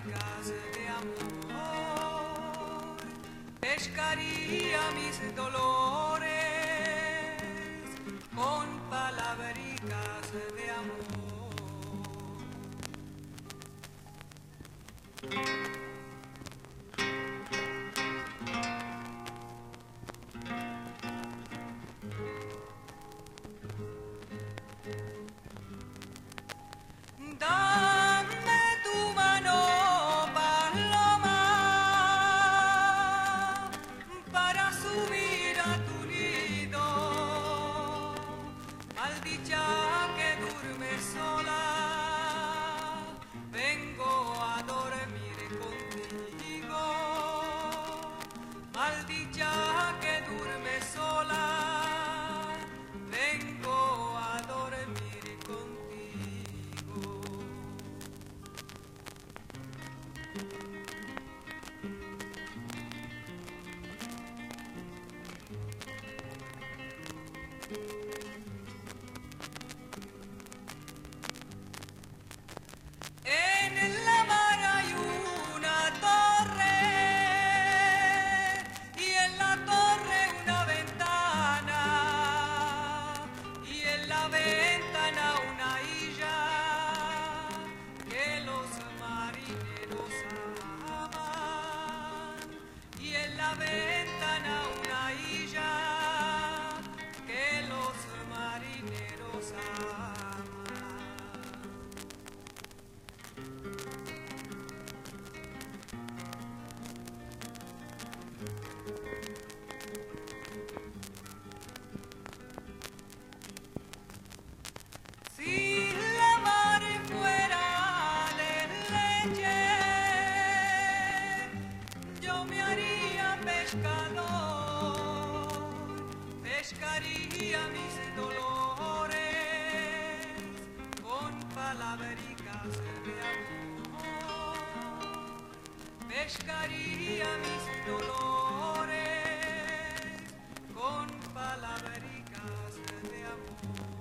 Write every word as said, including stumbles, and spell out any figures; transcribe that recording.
palabricas de amor, pescaría mis dolores con palabricas de amor. Dame tu mano, paloma, para subir a tu nido, maldicha que duerme sola, vengo a dormir contigo, maldicha que duerme sola, vengo a dormir contigo. En la mar hay una torre y en la torre una ventana y en la ventana una isla que los marineros aman y en la ventana una isla que los marineros aman. Si la mar fuera de leche, yo me haría pescador, pescaría mis dolores con palabricas de amor, pescaría mis dolores con palabricas de amor.